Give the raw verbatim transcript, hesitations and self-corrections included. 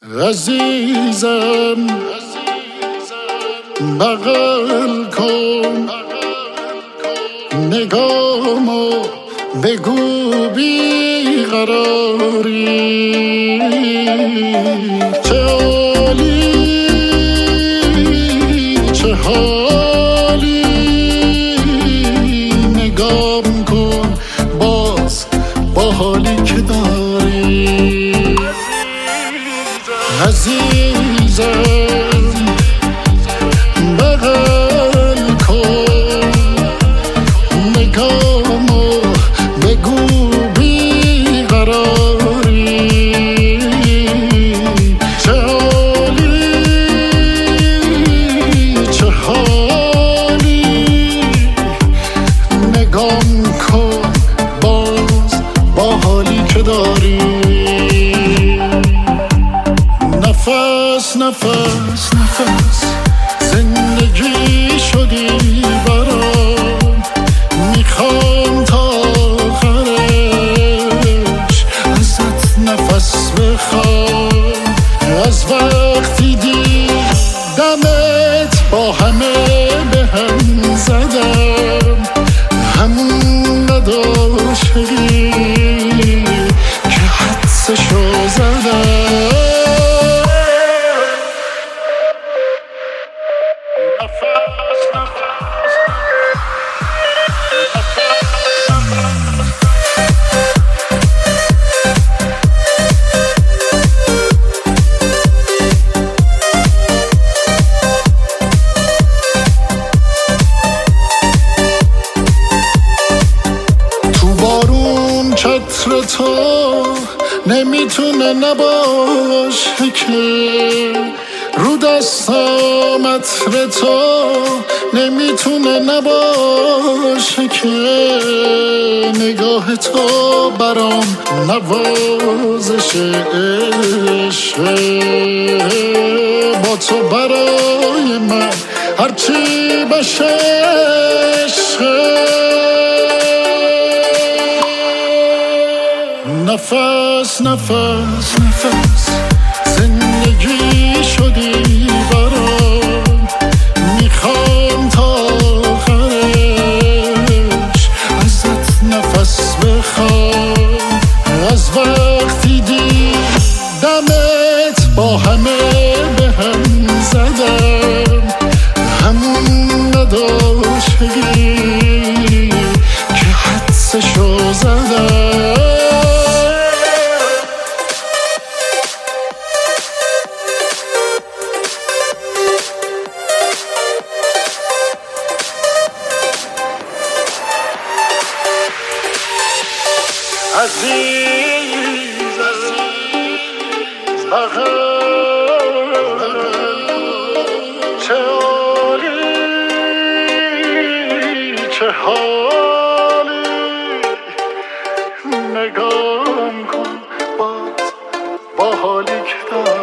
عزیزم بغل کن نگامو بگو بی قراری چه عالی چه حالی نگام کن باز با حالی که داری عزیزم بغل کن نگامو بگو بی قراری چه حالی چه حالی نگام کن باز با حالی که داری نفس نفس نفس زندگی شدی برام میخوام تا آخرش ازت نفس بخوام از وقتی دیدمت با همه به هم زدم همون نداشتی که حدسشو زدم چتر تو نمیتونه نباشه که رو دستام عطر تو نمیتونه نباشه که نگاه تو برام نوازش عشقه با تو برای من هرچی بشه عشقه نفس نفس نفس زندگی شدی برام میخوام تا آخرش ازت نفس بخوام از وقتی دیدمت با همه به هم زدم همون نداشتی که حدسشو زدم عزیز بغل چه عالی چه حالی نگام کن باز با حالی که داری